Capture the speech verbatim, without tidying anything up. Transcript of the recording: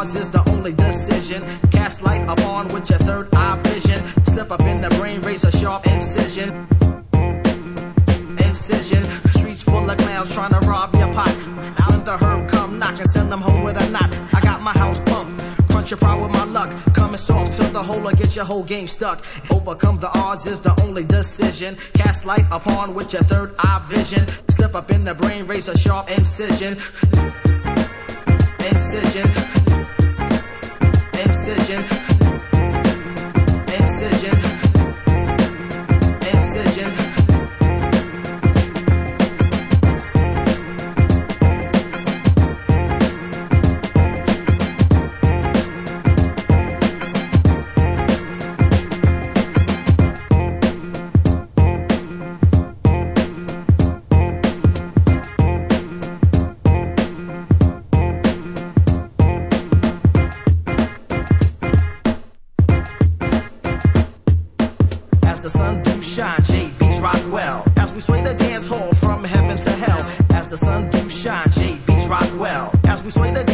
odds is the only decision. Cast light upon with your third eye vision. Slip up in the brain, razor sharp incision. Incision. Streets full of clowns trying to rob your pot. Out in the herb, come knock and send them home with a knot. I got my house pumped. Crunch your pride with my luck. Coming soft to the hole or get your whole game stuck. Overcome the odds is the only decision. Cast light upon with your third eye vision. Slip up in the brain, razor sharp incision. Incision. Incision. Incision. Incision. As the sun do shine, J Beats rock well. As we sway the dance hall from heaven to hell. As the sun do shine, J Beats rock well. As we sway the